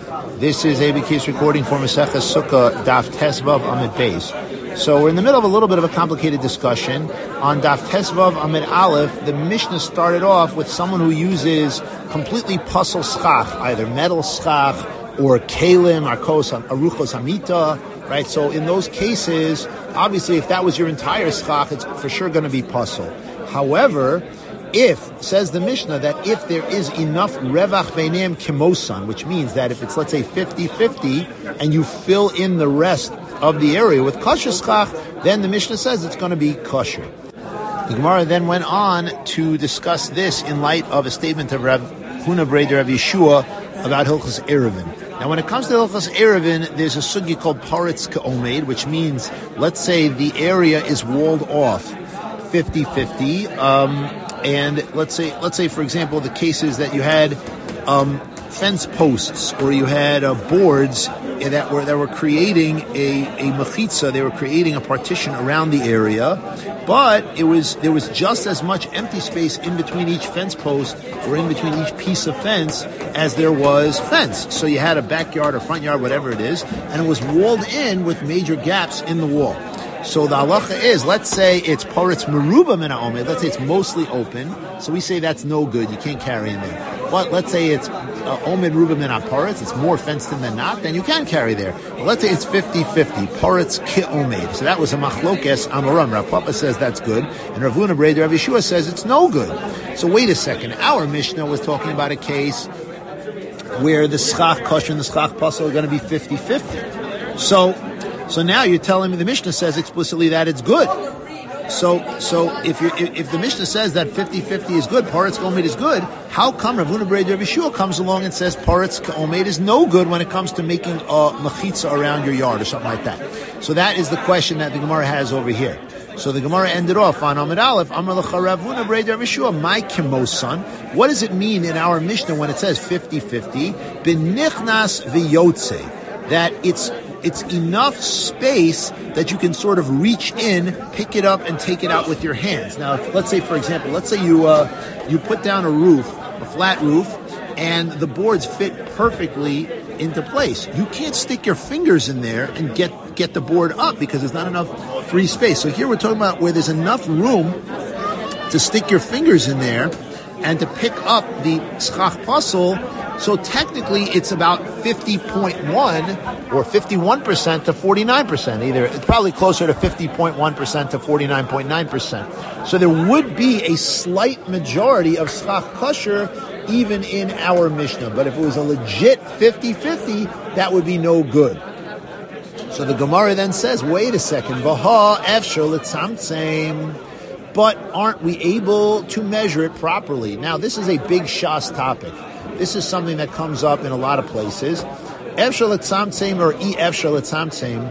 This is ABK's recording for Maseches Sukkah, Daf Tesvav Amid Beis. So we're in the middle of a little bit of a complicated discussion. On Daf Tesvav Amid Aleph, the Mishnah started off with someone who uses completely puzzle schach, either metal schach or kalim, aruchos hamita, right? So in those cases, obviously if that was your entire schach, it's for sure going to be puzzle. However, says the Mishnah, that if there is enough revach beineim kimosan, which means that if it's, let's say, 50-50, and you fill in the rest of the area with kosher schach, then the Mishnah says it's going to be kosher. The Gemara then went on to discuss this in light of a statement of Rav Huna Breder Rav Yeshua about Hilchos Erevin. Now, when it comes to Hilchos Erevin, there's a sugi called paretz ke'omed, which means, let's say the area is walled off 50-50, and let's say, for example, the cases that you had fence posts, or you had boards that were creating a mechitza, they were creating a partition around the area, but there was just as much empty space in between each fence post or in between each piece of fence as there was fence. So you had a backyard or front yard, whatever it is, and it was walled in with major gaps in the wall. So the halacha is, let's say it's paretz meruba min ha'omed, let's say it's mostly open, so we say that's no good, you can't carry in there. But let's say it's omed meruba min ha'paretz, it's more fenced in than not, then you can carry there. But let's say it's 50-50, paretz ke'omed. So that was a machlokes amoram. Rav Papa says that's good, and Rav Huna Breder Rav Yeshua says it's no good. So wait a second, our Mishnah was talking about a case where the schach kosher and the schach pasal are going to be 50-50. So now you're telling me the Mishnah says explicitly that it's good. So if the Mishnah says that 50-50 is good, paretz ke'omed is good, how come Rav Huna Breder Rav Yeshua comes along and says paretz ke'omed is no good when it comes to making a mechitza around your yard or something like that? So that is the question that the Gemara has over here. So the Gemara ended off on Amid Aleph, Amar L'cha Rav Huna Breder Rav Yeshua, my kimosan. What does it mean in our Mishnah when it says 50-50? B'nichnas v'yotze, that it's enough space that you can sort of reach in, pick it up, and take it out with your hands. Now, let's say, for example, you put down a flat roof, and the boards fit perfectly into place. You can't stick your fingers in there and get the board up because there's not enough free space. So here we're talking about where there's enough room to stick your fingers in there and to pick up the schach pasal. So technically, it's about 50.1 or 51% to 49%. It's probably closer to 50.1% to 49.9%. So there would be a slight majority of schach kosher even in our Mishnah. But if it was a legit 50-50, that would be no good. So the Gemara then says, wait a second, Vaha efshar l'tzamtzem. But aren't we able to measure it properly? Now, this is a big shas topic. This is something that comes up in a lot of places. Efshar l'tzamtzem or efshar l'tzamtzem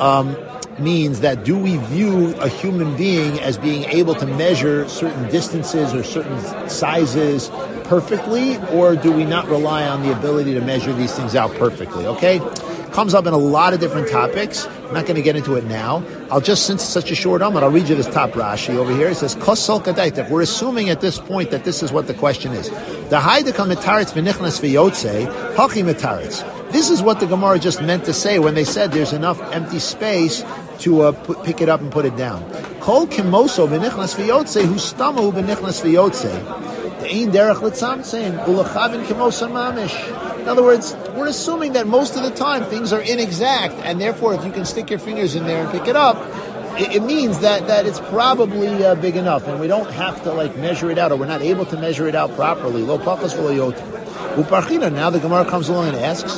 means that do we view a human being as being able to measure certain distances or certain sizes perfectly, or do we not rely on the ability to measure these things out perfectly? Okay? Comes up in a lot of different topics. I'm not going to get into it now. Since it's such a short I'll read you this top Rashi over here. It says, Kosol Kadaitek. We're assuming at this point that this is what the question is. The Haidaka Metaretz B'nichnas V'yotze, Hachi Metaretz. This is what the Gemara just meant to say when they said there's enough empty space to pick it up and put it down. Kol Kimoso B'nichnas V'yotze, Hustamu B'nichnas V'yotze. In other words, we're assuming that most of the time things are inexact, and therefore if you can stick your fingers in there and pick it up, it means that it's probably big enough, and we don't have to measure it out, or we're not able to measure it out properly. Lo pachas v'lo yoter. Uparchina, now the Gemara comes along and asks,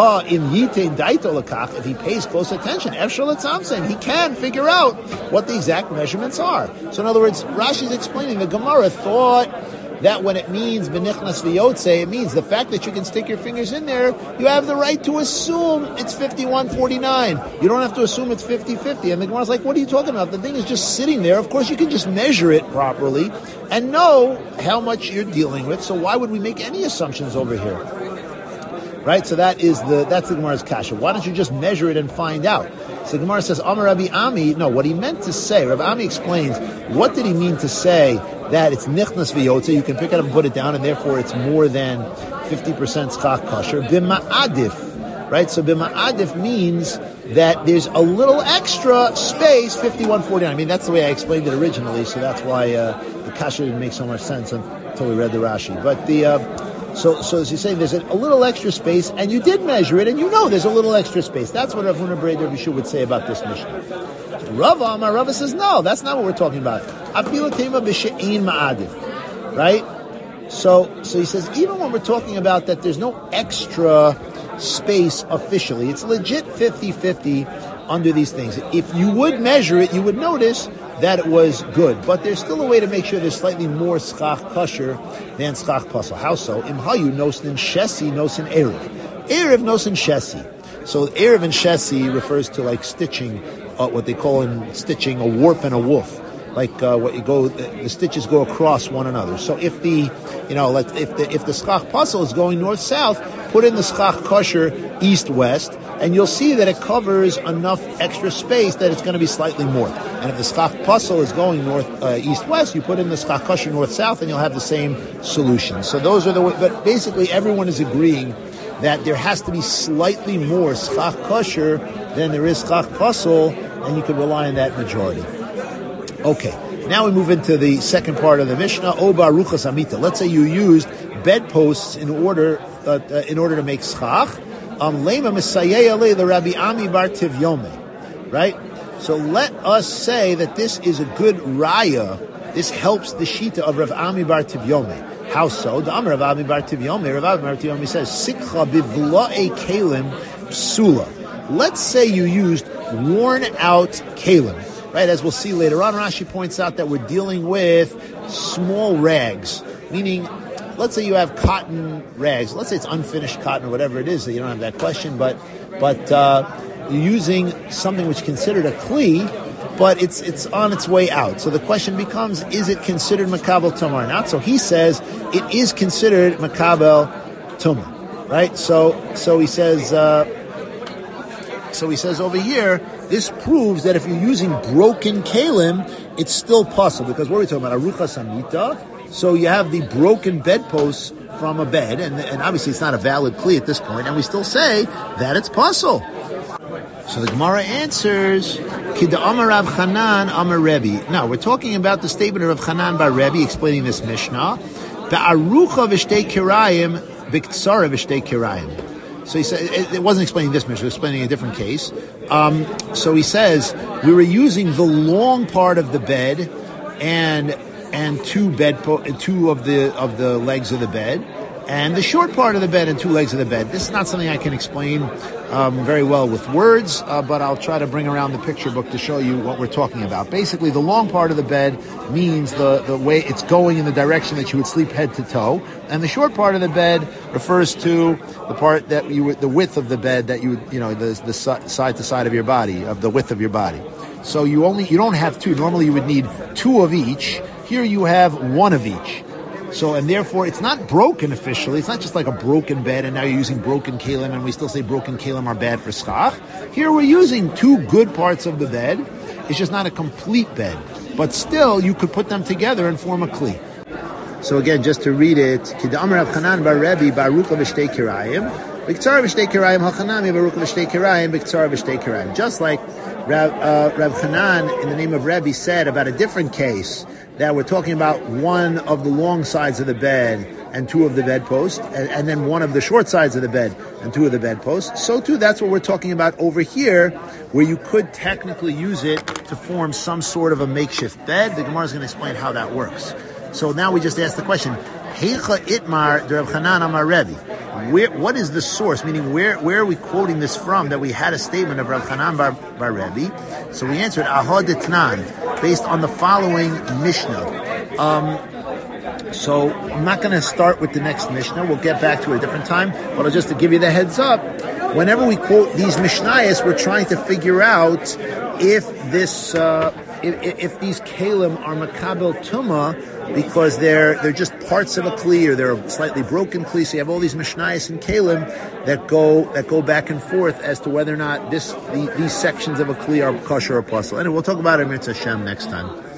if he pays close attention, he can figure out what the exact measurements are. So in other words, Rashi's explaining the Gemara thought that when it means benichnas v'yotze, it means the fact that you can stick your fingers in there, you have the right to assume it's 51-49. You don't have to assume it's 50-50. And the Gemara's like, what are you talking about? The thing is just sitting there. Of course, you can just measure it properly and know how much you're dealing with. So why would we make any assumptions over here? right? So that's the Gemara's kasha. Why don't you just measure it and find out? So the Gemara says, Amar Rabbi Ami, no, what he meant to say, Rabbi Ami explains, what did he mean to say that it's nichnas v'yotze, you can pick it up and put it down, and therefore it's more than 50% schach kosher, b'ma'adif, right? So b'ma'adif means that there's a little extra space, 51.49. I mean, that's the way I explained it originally, so that's why the kasha didn't make so much sense until we read the Rashi. But So as you're saying, there's a little extra space, and you did measure it, and you know there's a little extra space. That's what Rav Huna Breder Vishu would say about this Mishnah. Rava says, no, that's not what we're talking about. Afilu tema b'she'ein ma'adif, right? So he says, even when we're talking about that there's no extra space officially, it's legit 50-50 under these things. If you would measure it, you would notice that it was good. But there's still a way to make sure there's slightly more schach kosher than schach pasal. How so? Imhayu nosin shesi nosin erev. Erev nosin shesi. So erev and shesi refers to like stitching, what they call in stitching a warp and a woof. Like the stitches go across one another. So if the schach pasal is going north south, put in the schach kosher east west, and you'll see that it covers enough extra space that it's going to be slightly more. And if the schach pasal is going north east west, you put in the schach kosher north south, and you'll have the same solution. So those are but basically everyone is agreeing that there has to be slightly more schach kosher than there is schach pasal, and you can rely on that majority. Okay, now we move into the second part of the Mishnah. Oba ruchas amita. Let's say you used bedposts in order to make schach. Lema misayei alei the Rabbi Ami bar Tivyome. Right. So let us say that this is a good raya. This helps the shita of Rav Ami bar Tivyome. How so? The Amar Rav Ami bar Tivyome. Rav Ami bar Tivyome says sikcha bivlae kalim psula. Let's say you used worn out kalim. Right, as we'll see later on, Rashi points out that we're dealing with small rags, meaning, let's say you have cotton rags. Let's say it's unfinished cotton or whatever it is, that you don't have that question, but you're using something which is considered a kli, but it's on its way out. So the question becomes, is it considered makabel tumah or not? So he says it is considered makabel tumah, right? So he says over here, this proves that if you're using broken kalim, it's still possible. Because what are we talking about? Arucha samita. So you have the broken bedposts from a bed, and obviously it's not a valid kli at this point, and we still say that it's possible. So the Gemara answers, Kida Amar Rav Chanan Amar Rebbe. Now, we're talking about the statement of Rav Chanan by Rebbe explaining this Mishnah. Ba'arucha v'shtei kirayim b'ktsara v'shtei kirayim. So he said, it wasn't explaining this Mishnah, it was explaining a different case. So he says, we were using the long part of the bed and two of the legs of the bed, and the short part of the bed and two legs of the bed. This is not something I can explain very well with words, but I'll try to bring around the picture book to show you what we're talking about. Basically, the long part of the bed means the way it's going in the direction that you would sleep head to toe, and the short part of the bed refers to the part that the width of the bed that you would, the side to side of your body, of the width of your body. So you don't have two. Normally you would need two of each. Here you have one of each. So, and therefore, it's not broken officially. It's not just like a broken bed, and now you're using broken kalim, and we still say broken kalim are bad for schach. Here we're using two good parts of the bed. It's just not a complete bed. But still, you could put them together and form a kli. So again, just to read it, Kidam Rav Chanan bar Rebbe baruch v'shtei kirayim, b'ktsar v'shtei kirayim hachanami baruch v'shtei kirayim, b'ktsar v'shtei kirayim. Just like Rav Chanan, in the name of Rebbe, said about a different case, that we're talking about one of the long sides of the bed and two of the bedposts, and then one of the short sides of the bed and two of the bedposts. So too, that's what we're talking about over here, where you could technically use it to form some sort of a makeshift bed. The Gemara is going to explain how that works. So now we just ask the question, Heicha itmar Rav Chanan amar Rebbe. What is the source? Meaning, where are we quoting this from? That we had a statement of Rav Chanan bar Rebbe. So we answered Ahad Etnan, based on the following Mishnah. So I'm not going to start with the next Mishnah. We'll get back to it a different time. But just to give you the heads up, whenever we quote these Mishnayos, we're trying to figure out if this if these kalim are makabel tuma because they're just parts of a kli, or they're a slightly broken kli. So you have all these mishnayos and kalim that go back and forth as to whether or not these sections of a kli are kosher or puzzle. And we'll talk about it in Mitzvah Hashem next time.